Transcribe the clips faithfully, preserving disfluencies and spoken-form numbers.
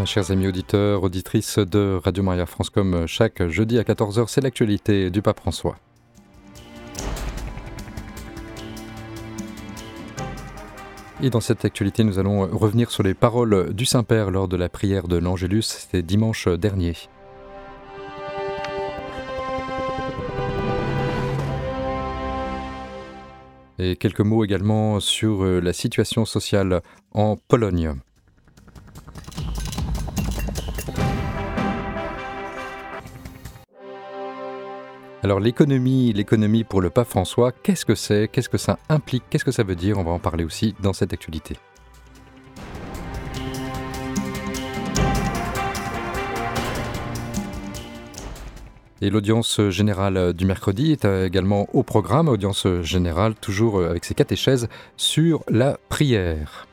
Chers amis auditeurs, auditrices de Radio Maria France, comme chaque jeudi à quatorze heures, c'est l'actualité du pape François. Et dans cette actualité, nous allons revenir sur les paroles du Saint-Père lors de la prière de l'Angélus, c'était dimanche dernier. Et quelques mots également sur la situation sociale en Pologne. Alors l'économie, l'économie pour le pape François, qu'est-ce que c'est? Qu'est-ce que ça implique? Qu'est-ce que ça veut dire? On va en parler aussi dans cette actualité. Et l'audience générale du mercredi est également au programme, audience générale toujours avec ses catéchèses sur la prière.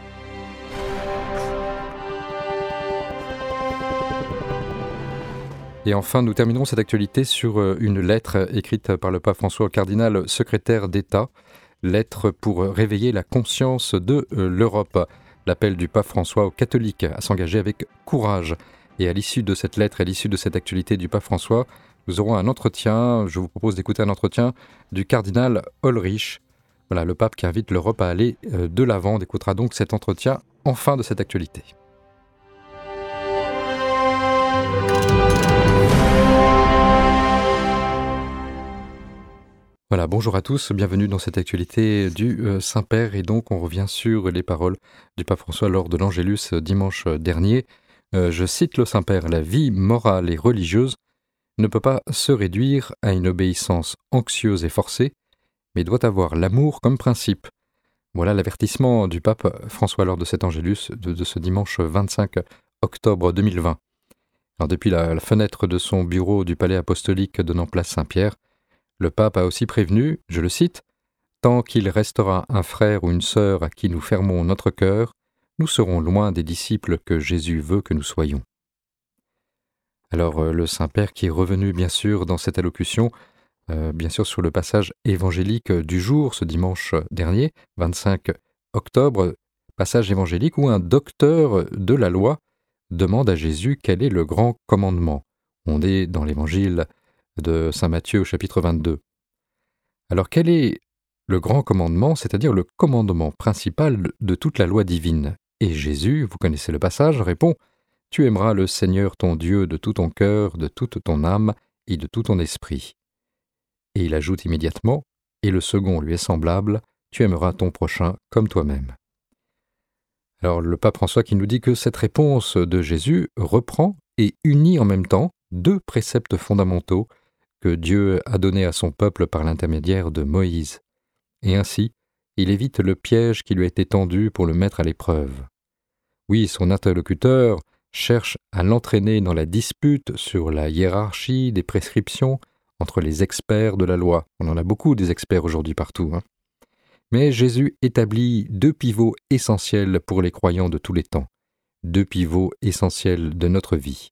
Et enfin, nous terminerons cette actualité sur une lettre écrite par le pape François au cardinal secrétaire d'État, lettre pour réveiller la conscience de l'Europe, l'appel du pape François aux catholiques à s'engager avec courage. Et à l'issue de cette lettre, à l'issue de cette actualité du pape François, nous aurons un entretien, je vous propose d'écouter un entretien du cardinal Ulrich, voilà, le pape qui invite l'Europe à aller de l'avant. On écoutera donc cet entretien en fin de cette actualité. Voilà, bonjour à tous, bienvenue dans cette actualité du euh, Saint-Père, et donc on revient sur les paroles du pape François lors de l'Angélus euh, dimanche dernier. Euh, je cite le Saint-Père: « La vie morale et religieuse ne peut pas se réduire à une obéissance anxieuse et forcée, mais doit avoir l'amour comme principe. » Voilà l'avertissement du pape François lors de cet Angélus de, de ce dimanche vingt-cinq octobre deux mille vingt. Alors depuis la, la fenêtre de son bureau du palais apostolique donnant place Saint-Pierre, le pape a aussi prévenu, je le cite, « Tant qu'il restera un frère ou une sœur à qui nous fermons notre cœur, nous serons loin des disciples que Jésus veut que nous soyons. » Alors le Saint-Père qui est revenu bien sûr dans cette allocution, euh, bien sûr sur le passage évangélique du jour, ce dimanche dernier, vingt-cinq octobre, passage évangélique où un docteur de la loi demande à Jésus quel est le grand commandement. On est dans l'évangile de saint Matthieu au chapitre vingt-deux. Alors quel est le grand commandement, c'est-à-dire le commandement principal de toute la loi divine? Et Jésus, vous connaissez le passage, répond « Tu aimeras le Seigneur ton Dieu de tout ton cœur, de toute ton âme et de tout ton esprit. » Et il ajoute immédiatement « Et le second lui est semblable, tu aimeras ton prochain comme toi-même. » Alors le pape François qui nous dit que cette réponse de Jésus reprend et unit en même temps deux préceptes fondamentaux que Dieu a donné à son peuple par l'intermédiaire de Moïse. Et ainsi, il évite le piège qui lui a été tendu pour le mettre à l'épreuve. Oui, son interlocuteur cherche à l'entraîner dans la dispute sur la hiérarchie des prescriptions entre les experts de la loi. On en a beaucoup des experts aujourd'hui partout. Hein. Mais Jésus établit deux pivots essentiels pour les croyants de tous les temps, deux pivots essentiels de notre vie.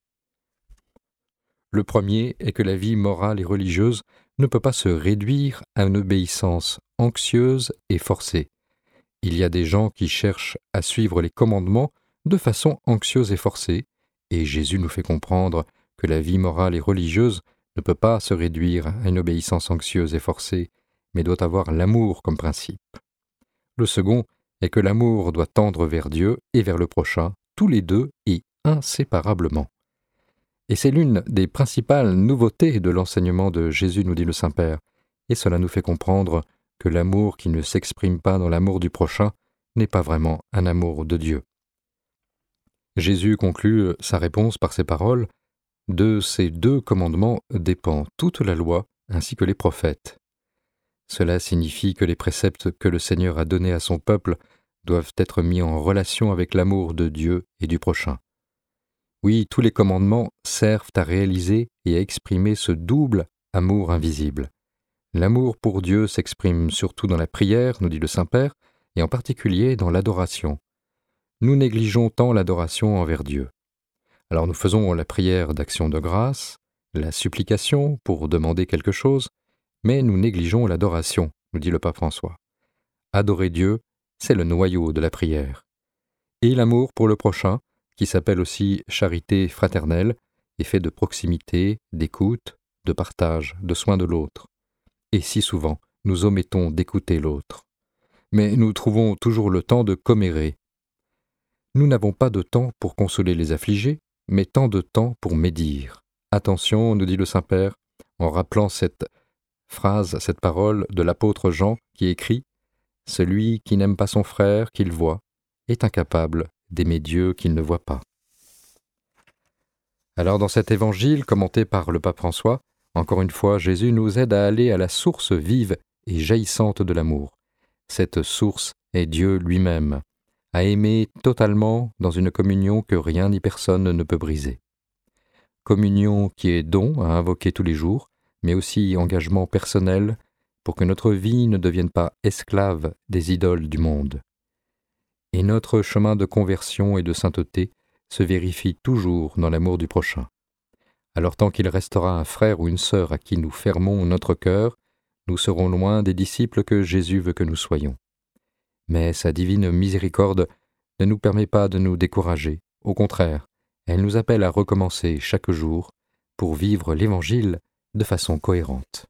Le premier est que la vie morale et religieuse ne peut pas se réduire à une obéissance anxieuse et forcée. Il y a des gens qui cherchent à suivre les commandements de façon anxieuse et forcée, et Jésus nous fait comprendre que la vie morale et religieuse ne peut pas se réduire à une obéissance anxieuse et forcée, mais doit avoir l'amour comme principe. Le second est que l'amour doit tendre vers Dieu et vers le prochain, tous les deux et inséparablement. Et c'est l'une des principales nouveautés de l'enseignement de Jésus, nous dit le Saint-Père, et cela nous fait comprendre que l'amour qui ne s'exprime pas dans l'amour du prochain n'est pas vraiment un amour de Dieu. Jésus conclut sa réponse par ces paroles: « De ces deux commandements dépend toute la loi ainsi que les prophètes. » Cela signifie que les préceptes que le Seigneur a donnés à son peuple doivent être mis en relation avec l'amour de Dieu et du prochain. Oui, tous les commandements servent à réaliser et à exprimer ce double amour invisible. L'amour pour Dieu s'exprime surtout dans la prière, nous dit le Saint-Père, et en particulier dans l'adoration. Nous négligeons tant l'adoration envers Dieu. Alors nous faisons la prière d'action de grâce, la supplication pour demander quelque chose, mais nous négligeons l'adoration, nous dit le pape François. Adorer Dieu, c'est le noyau de la prière. Et l'amour pour le prochain, qui s'appelle aussi charité fraternelle, est fait de proximité, d'écoute, de partage, de soin de l'autre. Et si souvent, nous omettons d'écouter l'autre. Mais nous trouvons toujours le temps de commérer. Nous n'avons pas de temps pour consoler les affligés, mais tant de temps pour médire. Attention, nous dit le Saint-Père, en rappelant cette phrase, cette parole de l'apôtre Jean qui écrit « Celui qui n'aime pas son frère qu'il voit est incapable d'aimer Dieu qu'il ne voit pas. » Alors dans cet évangile commenté par le pape François, encore une fois, Jésus nous aide à aller à la source vive et jaillissante de l'amour. Cette source est Dieu lui-même, à aimer totalement dans une communion que rien ni personne ne peut briser. Communion qui est don à invoquer tous les jours, mais aussi engagement personnel pour que notre vie ne devienne pas esclave des idoles du monde. Et notre chemin de conversion et de sainteté se vérifie toujours dans l'amour du prochain. Alors tant qu'il restera un frère ou une sœur à qui nous fermons notre cœur, nous serons loin des disciples que Jésus veut que nous soyons. Mais sa divine miséricorde ne nous permet pas de nous décourager. Au contraire, elle nous appelle à recommencer chaque jour pour vivre l'Évangile de façon cohérente.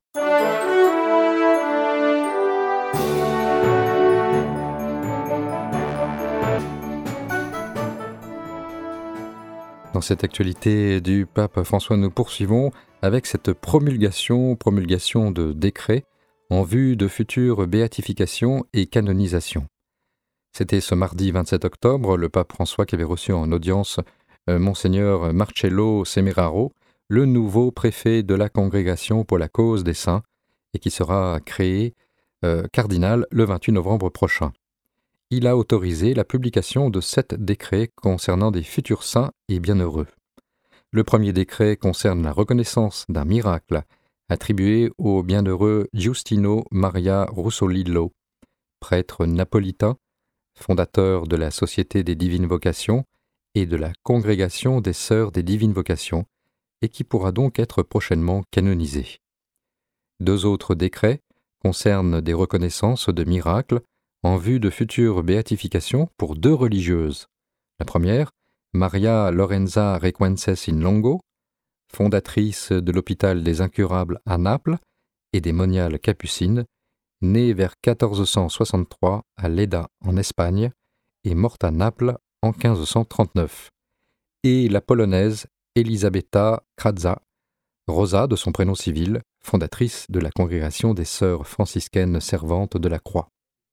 Dans cette actualité du pape François, nous poursuivons avec cette promulgation, promulgation de décrets en vue de futures béatifications et canonisations. C'était ce mardi vingt-sept octobre, le pape François qui avait reçu en audience euh, Monseigneur Marcello Semeraro, le nouveau préfet de la Congrégation pour la cause des saints, et qui sera créé euh, cardinal le vingt-huit novembre prochain. Il a autorisé la publication de sept décrets concernant des futurs saints et bienheureux. Le premier décret concerne la reconnaissance d'un miracle attribué au bienheureux Giustino Maria Russolillo, prêtre napolitain, fondateur de la Société des Divines Vocations et de la Congrégation des Sœurs des Divines Vocations, et qui pourra donc être prochainement canonisé. Deux autres décrets concernent des reconnaissances de miracles en vue de futures béatifications pour deux religieuses. La première, Maria Lorenza Requences in Longo, fondatrice de l'hôpital des Incurables à Naples et des Moniales Capucines, née vers quatorze cent soixante-trois à Leda en Espagne et morte à Naples en quinze cent trente-neuf, et la polonaise Elisabetta Kradza, Rosa de son prénom civil, fondatrice de la congrégation des Sœurs franciscaines servantes de la Croix.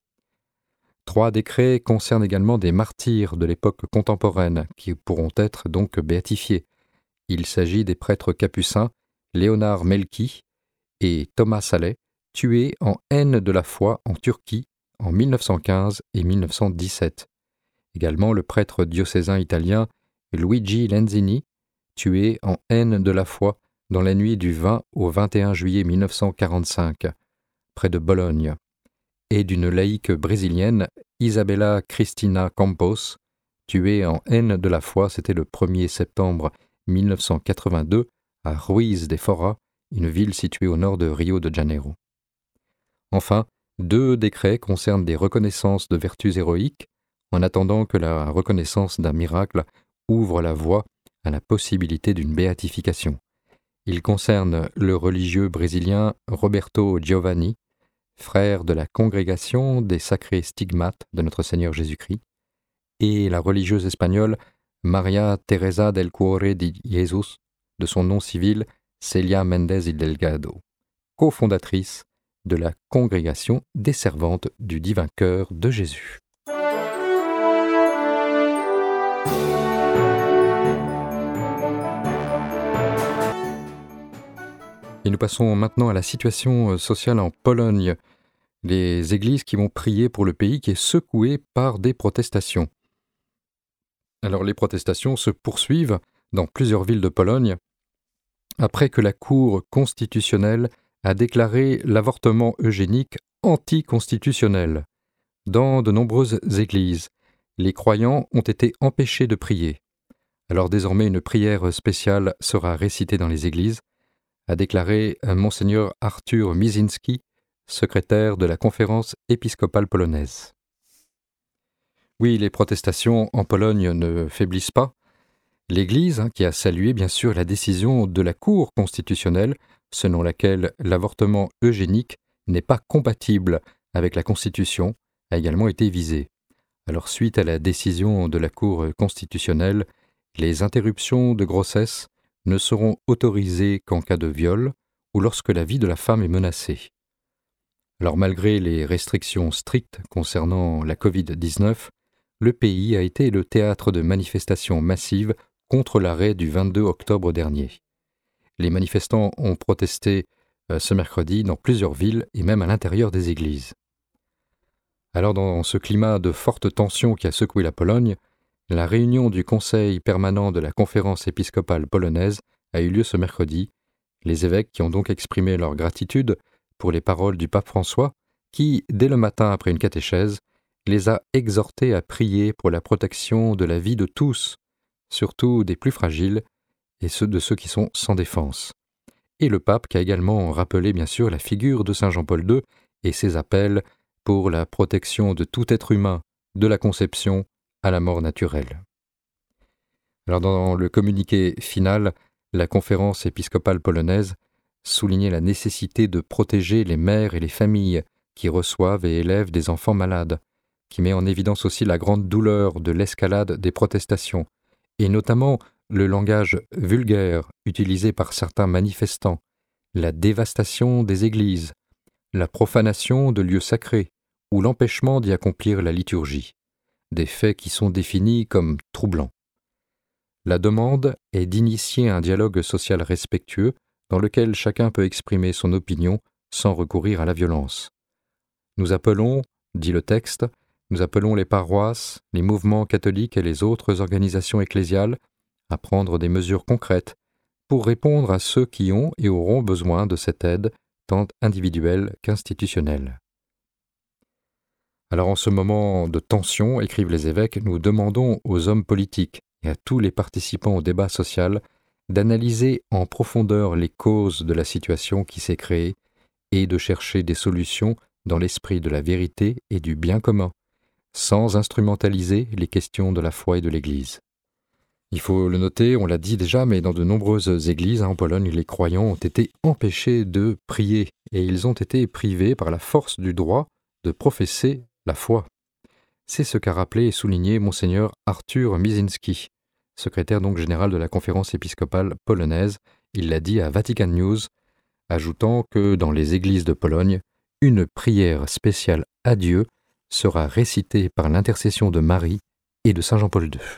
Trois décrets concernent également des martyrs de l'époque contemporaine qui pourront être donc béatifiés. Il s'agit des prêtres capucins Léonard Melki et Thomas Saleh, tués en haine de la foi en Turquie en mille neuf cent quinze et mille neuf cent dix-sept. Également le prêtre diocésain italien Luigi Lenzini, tué en haine de la foi dans la nuit du vingt au vingt et un juillet mille neuf cent quarante-cinq, près de Bologne, et d'une laïque brésilienne, Isabella Cristina Campos, tuée en haine de la foi, c'était le premier septembre mille neuf cent quatre-vingt-deux, à Ruiz de Fora, une ville située au nord de Rio de Janeiro. Enfin, deux décrets concernent des reconnaissances de vertus héroïques, en attendant que la reconnaissance d'un miracle ouvre la voie à la possibilité d'une béatification. Ils concernent le religieux brésilien Roberto Giovanni, frère de la congrégation des sacrés stigmates de notre Seigneur Jésus-Christ, et la religieuse espagnole Maria Teresa del Cuore de Jesus, de son nom civil Celia Méndez y Delgado, cofondatrice de la congrégation des servantes du divin cœur de Jésus. Et nous passons maintenant à la situation sociale en Pologne. Les églises qui vont prier pour le pays qui est secoué par des protestations. Alors les protestations se poursuivent dans plusieurs villes de Pologne après que la Cour constitutionnelle a déclaré l'avortement eugénique anticonstitutionnel. Dans de nombreuses églises, les croyants ont été empêchés de prier. Alors désormais une prière spéciale sera récitée dans les églises, a déclaré Monseigneur Artur Mizinski, secrétaire de la conférence épiscopale polonaise. Oui, les protestations en Pologne ne faiblissent pas, L'Église, hein, qui a salué bien sûr la décision de la Cour constitutionnelle selon laquelle l'avortement eugénique n'est pas compatible avec la Constitution, a également été visée. Alors suite à la décision de la Cour constitutionnelle, les interruptions de grossesse ne seront autorisées qu'en cas de viol ou lorsque la vie de la femme est menacée. Alors malgré les restrictions strictes concernant la covid dix-neuf, le pays a été le théâtre de manifestations massives contre l'arrêt du vingt-deux octobre dernier. Les manifestants ont protesté euh, ce mercredi dans plusieurs villes et même à l'intérieur des églises. Alors dans ce climat de forte tension qui a secoué la Pologne, la réunion du Conseil permanent de la Conférence épiscopale polonaise a eu lieu ce mercredi. Les évêques qui ont donc exprimé leur gratitude pour les paroles du pape François, qui, dès le matin après une catéchèse, les a exhortés à prier pour la protection de la vie de tous, surtout des plus fragiles et ceux de ceux qui sont sans défense. Et le pape qui a également rappelé bien sûr la figure de Saint Jean-Paul deux et ses appels pour la protection de tout être humain, de la conception à la mort naturelle. Alors dans le communiqué final, la conférence épiscopale polonaise soulignait la nécessité de protéger les mères et les familles qui reçoivent et élèvent des enfants malades, qui met en évidence aussi la grande douleur de l'escalade des protestations, et notamment le langage vulgaire utilisé par certains manifestants, la dévastation des églises, la profanation de lieux sacrés ou l'empêchement d'y accomplir la liturgie, des faits qui sont définis comme troublants. La demande est d'initier un dialogue social respectueux dans lequel chacun peut exprimer son opinion sans recourir à la violence. Nous appelons, dit le texte, nous appelons les paroisses, les mouvements catholiques et les autres organisations ecclésiales à prendre des mesures concrètes pour répondre à ceux qui ont et auront besoin de cette aide, tant individuelle qu'institutionnelle. Alors en ce moment de tension, écrivent les évêques, nous demandons aux hommes politiques et à tous les participants au débat social d'analyser en profondeur les causes de la situation qui s'est créée et de chercher des solutions dans l'esprit de la vérité et du bien commun, sans instrumentaliser les questions de la foi et de l'Église. Il faut le noter, on l'a dit déjà, mais dans de nombreuses églises en Pologne, les croyants ont été empêchés de prier et ils ont été privés par la force du droit de professer la foi. C'est ce qu'a rappelé et souligné Monseigneur Artur Mizinski, secrétaire donc général de la conférence épiscopale polonaise. Il l'a dit à Vatican News, ajoutant que dans les églises de Pologne, une prière spéciale à Dieu sera récitée par l'intercession de Marie et de Saint Jean-Paul deux.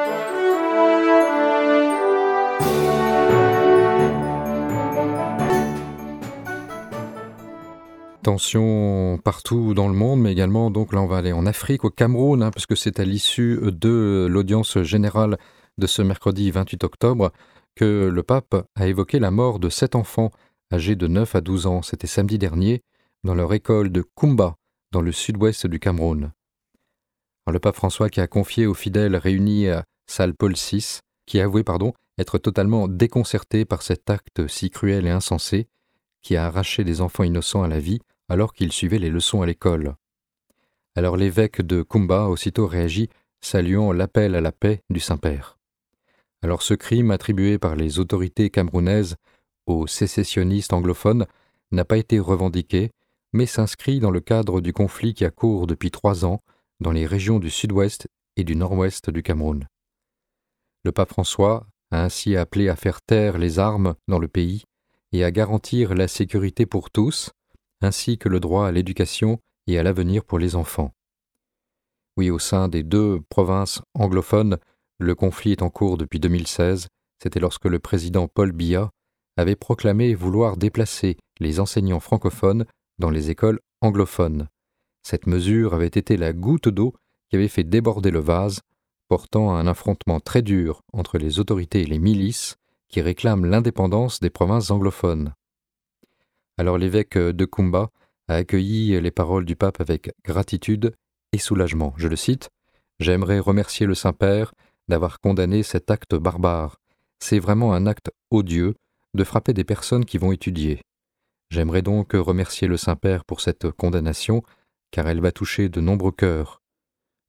Tension partout dans le monde, mais également, donc là on va aller en Afrique, au Cameroun, hein, parce que c'est à l'issue de l'audience générale de ce mercredi vingt-huit octobre que le pape a évoqué la mort de sept enfants âgés de neuf à douze ans. C'était samedi dernier, dans leur école de Kumba, dans le sud-ouest du Cameroun. Alors, le pape François qui a confié aux fidèles réunis à Salle Paul six, qui a avoué pardon, être totalement déconcerté par cet acte si cruel et insensé, qui a arraché des enfants innocents à la vie alors qu'ils suivaient les leçons à l'école. Alors l'évêque de Kumba a aussitôt réagi, saluant l'appel à la paix du Saint-Père. Alors ce crime attribué par les autorités camerounaises aux sécessionnistes anglophones n'a pas été revendiqué, mais s'inscrit dans le cadre du conflit qui a cours depuis trois ans dans les régions du sud-ouest et du nord-ouest du Cameroun. Le pape François a ainsi appelé à faire taire les armes dans le pays et à garantir la sécurité pour tous, ainsi que le droit à l'éducation et à l'avenir pour les enfants. Oui, au sein des deux provinces anglophones, le conflit est en cours depuis deux mille seize. C'était lorsque le président Paul Biya avait proclamé vouloir déplacer les enseignants francophones dans les écoles anglophones. Cette mesure avait été la goutte d'eau qui avait fait déborder le vase, portant à un affrontement très dur entre les autorités et les milices qui réclament l'indépendance des provinces anglophones. Alors l'évêque de Kumba a accueilli les paroles du pape avec gratitude et soulagement. Je le cite, « J'aimerais remercier le Saint-Père d'avoir condamné cet acte barbare. C'est vraiment un acte odieux de frapper des personnes qui vont étudier. J'aimerais donc remercier le Saint-Père pour cette condamnation, car elle va toucher de nombreux cœurs.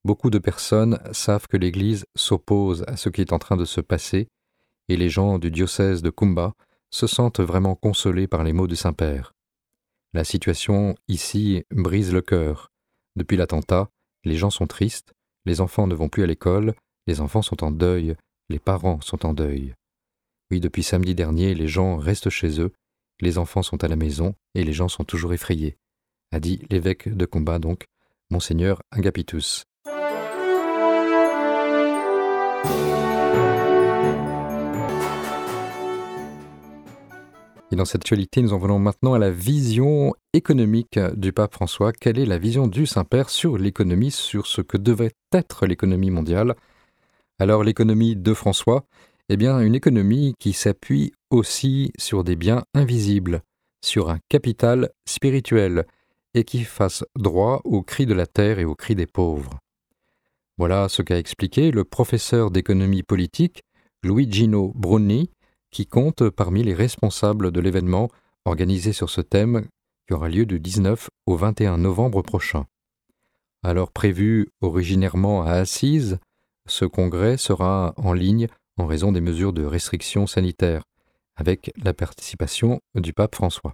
Beaucoup de personnes savent que l'Église s'oppose à ce qui est en train de se passer, et les gens du diocèse de Kumba se sentent vraiment consolés par les mots du Saint-Père. La situation ici brise le cœur. Depuis l'attentat, les gens sont tristes, les enfants ne vont plus à l'école, les enfants sont en deuil, les parents sont en deuil. Oui, depuis samedi dernier, les gens restent chez eux, les enfants sont à la maison et les gens sont toujours effrayés, a dit l'évêque de Kumba donc, Monseigneur Agapitus. Et dans cette actualité, nous en venons maintenant à la vision économique du pape François. Quelle est la vision du Saint-Père sur l'économie, sur ce que devait être l'économie mondiale? Alors l'économie de François, eh bien une économie qui s'appuie aussi sur des biens invisibles, sur un capital spirituel, et qui fasse droit aux cris de la terre et aux cris des pauvres. Voilà ce qu'a expliqué le professeur d'économie politique Luigino Bruni, qui compte parmi les responsables de l'événement organisé sur ce thème qui aura lieu du dix-neuf au vingt et un novembre prochain. Alors prévu originairement à Assise, ce congrès sera en ligne en raison des mesures de restriction sanitaire, avec la participation du pape François.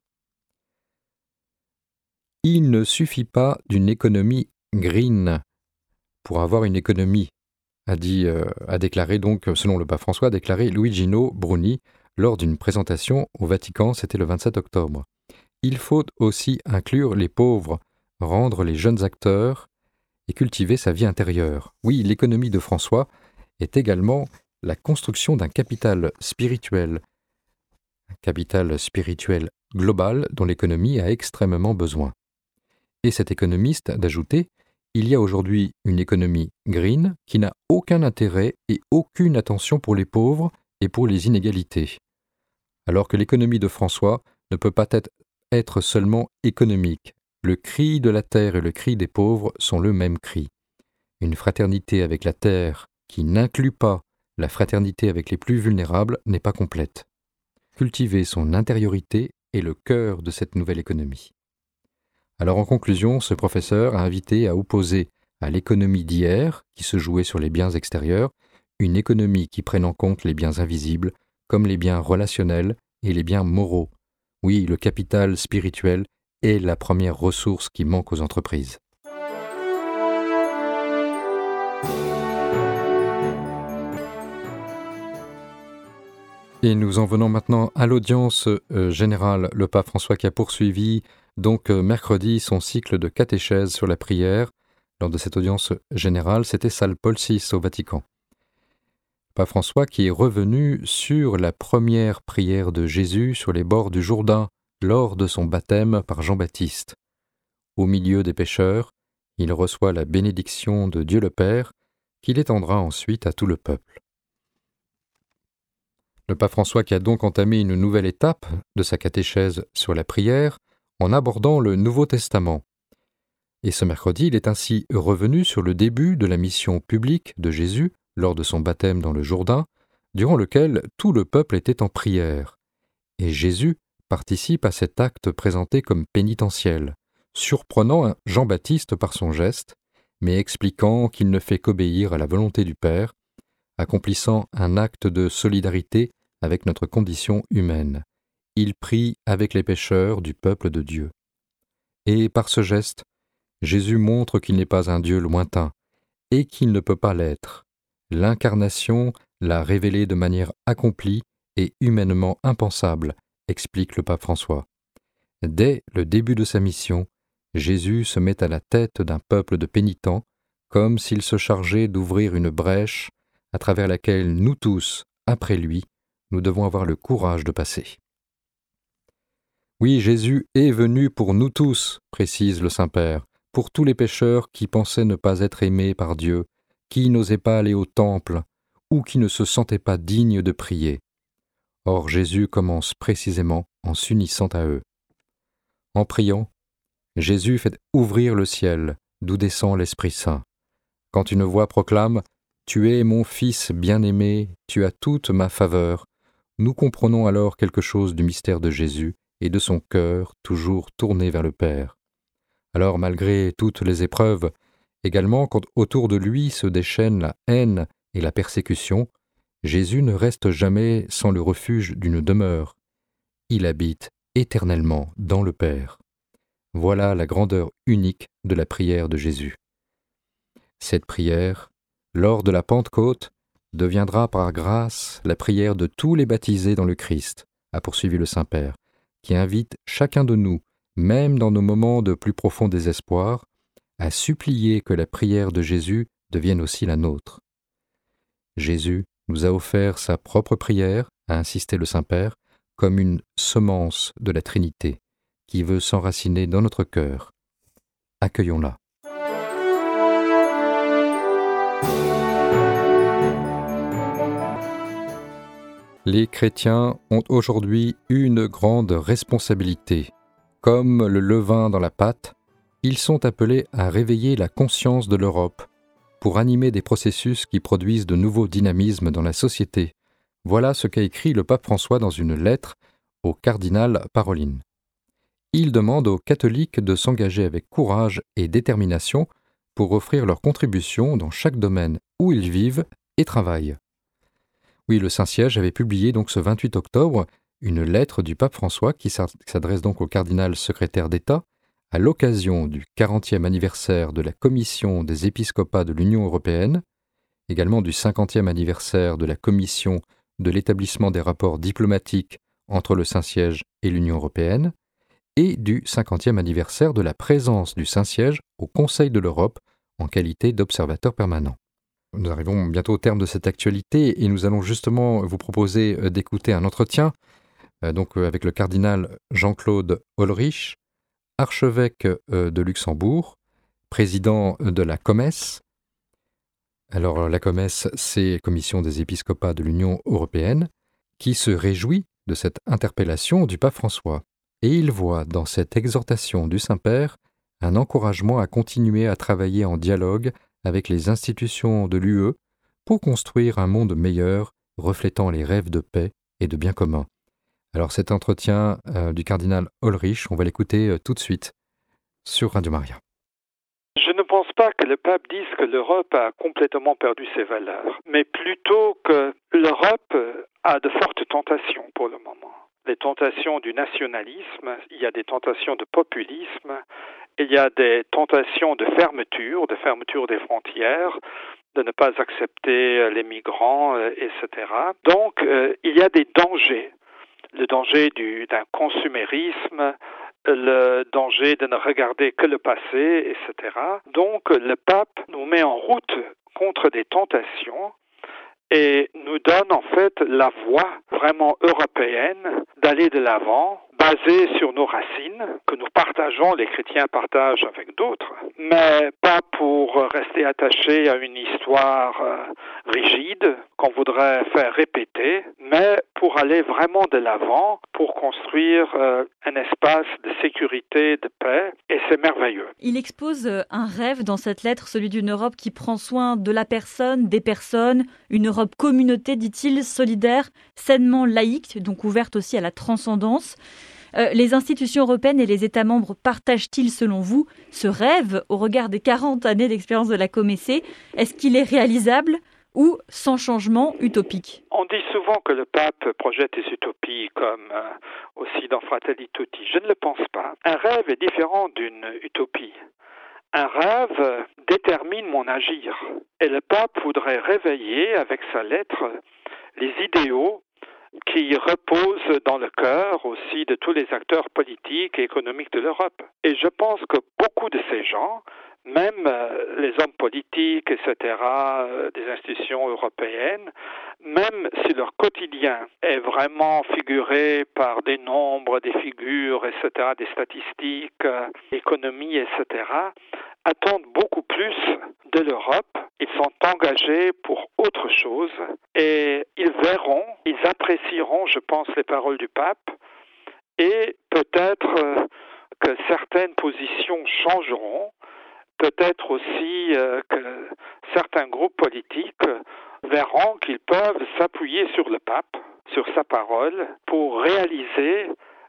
Il ne suffit pas d'une économie green pour avoir une économie, a dit, euh, a déclaré donc, selon le pape François, a déclaré Luigino Bruni lors d'une présentation au Vatican, c'était le vingt-sept octobre. Il faut aussi inclure les pauvres, rendre les jeunes acteurs et cultiver sa vie intérieure. Oui, l'économie de François est également la construction d'un capital spirituel, un capital spirituel global dont l'économie a extrêmement besoin. Et cet économiste d'ajouter, il y a aujourd'hui une économie green qui n'a aucun intérêt et aucune attention pour les pauvres et pour les inégalités. Alors que l'économie de François ne peut pas être, être seulement économique. Le cri de la terre et le cri des pauvres sont le même cri. Une fraternité avec la terre qui n'inclut pas la fraternité avec les plus vulnérables n'est pas complète. Cultiver son intériorité est le cœur de cette nouvelle économie. Alors en conclusion, ce professeur a invité à opposer à l'économie d'hier, qui se jouait sur les biens extérieurs, une économie qui prenne en compte les biens invisibles, comme les biens relationnels et les biens moraux. Oui, le capital spirituel est la première ressource qui manque aux entreprises. Et nous en venons maintenant à l'audience euh, générale. Le pape François qui a poursuivi donc euh, mercredi son cycle de catéchèse sur la prière. Lors de cette audience générale, c'était salle Paul six au Vatican. Le pape François qui est revenu sur la première prière de Jésus sur les bords du Jourdain lors de son baptême par Jean-Baptiste. Au milieu des pécheurs, il reçoit la bénédiction de Dieu le Père qu'il étendra ensuite à tout le peuple. Le pape François qui a donc entamé une nouvelle étape de sa catéchèse sur la prière en abordant le Nouveau Testament. Et ce mercredi, il est ainsi revenu sur le début de la mission publique de Jésus lors de son baptême dans le Jourdain, durant lequel tout le peuple était en prière. Et Jésus participe à cet acte présenté comme pénitentiel, surprenant Jean-Baptiste par son geste, mais expliquant qu'il ne fait qu'obéir à la volonté du Père, accomplissant un acte de solidarité avec notre condition humaine. Il prie avec les pécheurs du peuple de Dieu. Et par ce geste, Jésus montre qu'il n'est pas un Dieu lointain et qu'il ne peut pas l'être. L'incarnation l'a révélé de manière accomplie et humainement impensable, explique le pape François. Dès le début de sa mission, Jésus se met à la tête d'un peuple de pénitents, comme s'il se chargeait d'ouvrir une brèche à travers laquelle nous tous, après lui, nous devons avoir le courage de passer. Oui, Jésus est venu pour nous tous, précise le Saint-Père, pour tous les pécheurs qui pensaient ne pas être aimés par Dieu, qui n'osaient pas aller au temple, ou qui ne se sentaient pas dignes de prier. Or Jésus commence précisément en s'unissant à eux. En priant, Jésus fait ouvrir le ciel, d'où descend l'Esprit Saint. Quand une voix proclame « Tu es mon Fils bien-aimé, tu as toute ma faveur », nous comprenons alors quelque chose du mystère de Jésus et de son cœur toujours tourné vers le Père. Alors, malgré toutes les épreuves Également, quand autour de lui se déchaînent la haine et la persécution, Jésus ne reste jamais sans le refuge d'une demeure. Il habite éternellement dans le Père. Voilà la grandeur unique de la prière de Jésus. Cette prière, lors de la Pentecôte, deviendra par grâce la prière de tous les baptisés dans le Christ, a poursuivi le Saint-Père, qui invite chacun de nous, même dans nos moments de plus profond désespoir, à supplier que la prière de Jésus devienne aussi la nôtre. Jésus nous a offert sa propre prière, a insisté le Saint-Père, comme une semence de la Trinité, qui veut s'enraciner dans notre cœur. Accueillons-la. Les chrétiens ont aujourd'hui une grande responsabilité. Comme le levain dans la pâte, ils sont appelés à réveiller la conscience de l'Europe pour animer des processus qui produisent de nouveaux dynamismes dans la société. Voilà ce qu'a écrit le pape François dans une lettre au cardinal Parolin. Il demande aux catholiques de s'engager avec courage et détermination pour offrir leur contribution dans chaque domaine où ils vivent et travaillent. Oui, le Saint-Siège avait publié donc ce vingt-huit octobre une lettre du pape François qui s'adresse donc au cardinal secrétaire d'État à l'occasion du quarantième anniversaire de la Commission des épiscopats de l'Union européenne, également du cinquantième anniversaire de la Commission de l'établissement des rapports diplomatiques entre le Saint-Siège et l'Union européenne, et du cinquantième anniversaire de la présence du Saint-Siège au Conseil de l'Europe en qualité d'observateur permanent. Nous arrivons bientôt au terme de cette actualité et nous allons justement vous proposer d'écouter un entretien donc avec le cardinal Jean-Claude Ulrich, archevêque de Luxembourg, président de la COMES. Alors la COMES, c'est Commission des épiscopats de l'Union européenne, qui se réjouit de cette interpellation du pape François. Et il voit dans cette exhortation du Saint-Père un encouragement à continuer à travailler en dialogue avec les institutions de l'U E pour construire un monde meilleur, reflétant les rêves de paix et de bien commun. Alors cet entretien euh, du cardinal Ulrich, on va l'écouter euh, tout de suite sur Radio Maria. Je ne pense pas que le pape dise que l'Europe a complètement perdu ses valeurs, mais plutôt que l'Europe a de fortes tentations pour le moment. Les tentations du nationalisme, il y a des tentations de populisme, il y a des tentations de fermeture, de fermeture des frontières, de ne pas accepter les migrants, et cetera. Donc, euh, il y a des dangers. Le danger du, d'un consumérisme, le danger de ne regarder que le passé, et cetera. Donc, le pape nous met en route contre des tentations et nous donne en fait la voie vraiment européenne d'aller de l'avant, basée sur nos racines, que nous partageons, les chrétiens partagent avec d'autres, mais pas pour rester attachés à une histoire euh, rigide qu'on voudrait faire répéter, mais pour aller vraiment de l'avant, pour construire euh, un espace de sécurité, de paix, et c'est merveilleux. Il expose un rêve dans cette lettre, celui d'une Europe qui prend soin de la personne, des personnes, une Europe communauté, dit-il, solidaire, sainement laïque, donc ouverte aussi à la transcendance. Euh, les institutions européennes et les États membres partagent-ils, selon vous, ce rêve au regard des quarante années d'expérience de la C O M E C? Est-ce qu'il est réalisable ou, sans changement, utopique? On dit souvent que le pape projette des utopies comme euh, aussi dans Fratelli Tutti. Je ne le pense pas. Un rêve est différent d'une utopie. Un rêve détermine mon agir. Et le pape voudrait réveiller avec sa lettre les idéaux qui reposent dans le cœur aussi de tous les acteurs politiques et économiques de l'Europe. Et je pense que beaucoup de ces gens, même euh, les hommes politiques, et cetera, euh, des institutions européennes, même si leur quotidien est vraiment figuré par des nombres, des figures, et cetera, des statistiques, euh, économie, et cetera, attendent beaucoup plus de l'Europe. Ils sont engagés pour autre chose et ils verront, ils apprécieront, je pense, les paroles du pape et peut-être euh, que certaines positions changeront. Peut-être aussi euh, que certains groupes politiques verront qu'ils peuvent s'appuyer sur le pape, sur sa parole, pour réaliser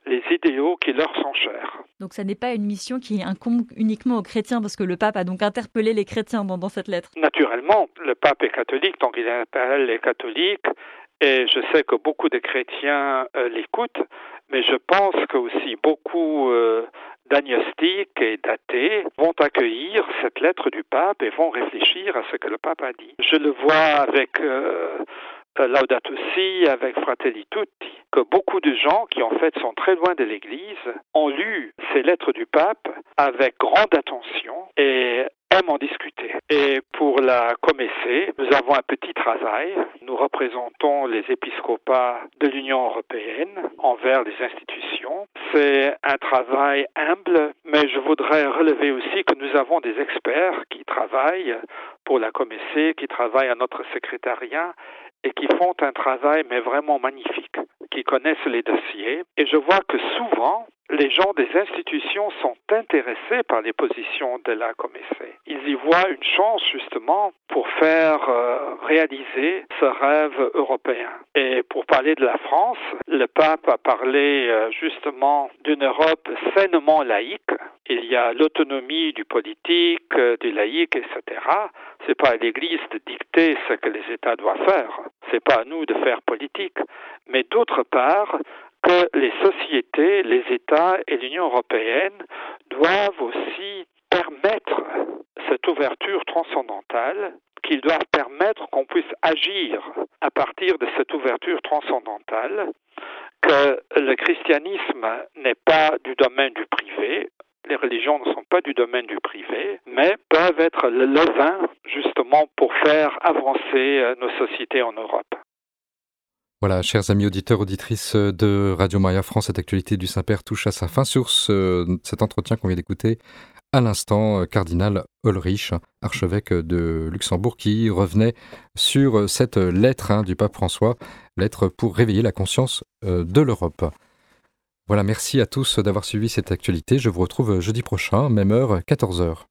les idéaux qui leur sont chers. Donc ça n'est pas une mission qui incombe uniquement aux chrétiens, parce que le pape a donc interpellé les chrétiens dans, dans cette lettre. Naturellement, le pape est catholique, donc il appelle les catholiques, et je sais que beaucoup de chrétiens euh, l'écoutent, mais je pense que aussi beaucoup euh, d'agnostiques et d'athées vont accueillir cette lettre du pape et vont réfléchir à ce que le pape a dit. Je le vois avec euh, Laudato Si, avec Fratelli Tutti, que beaucoup de gens qui en fait sont très loin de l'Église ont lu ces lettres du pape avec grande attention et aiment en discuter. Et pour la Comessée, nous avons un petit travail. Nous représentons les épiscopats de l'Union européenne envers les institutions. C'est un travail humble, mais je voudrais relever aussi que nous avons des experts qui travaillent pour la Comessée, qui travaillent à notre secrétariat et qui font un travail mais vraiment magnifique, qui connaissent les dossiers. Et je vois que souvent, les gens des institutions sont intéressés par les positions de la Comessée. Ils y voient une chance justement pour faire euh, réaliser ce rêve européen. Et pour parler de la France, le pape a parlé euh, justement d'une Europe sainement laïque. Il y a l'autonomie du politique, euh, du laïque, et cetera. C'est pas à l'Église de dicter ce que les États doivent faire. C'est pas à nous de faire politique. Mais d'autre part, que les sociétés, les États et l'Union européenne doivent aussi permettre cette ouverture transcendantale, qu'ils doivent permettre qu'on puisse agir à partir de cette ouverture transcendantale, que le christianisme n'est pas du domaine du privé, les religions ne sont pas du domaine du privé, mais peuvent être le levain justement pour faire avancer nos sociétés en Europe. Voilà, chers amis auditeurs, auditrices de Radio Maria France, cette actualité du Saint-Père touche à sa fin sur ce, cet entretien qu'on vient d'écouter à l'instant, cardinal Ulrich, archevêque de Luxembourg, qui revenait sur cette lettre hein, du pape François, lettre pour réveiller la conscience euh, de l'Europe. Voilà, merci à tous d'avoir suivi cette actualité. Je vous retrouve jeudi prochain, même heure, quatorze heures.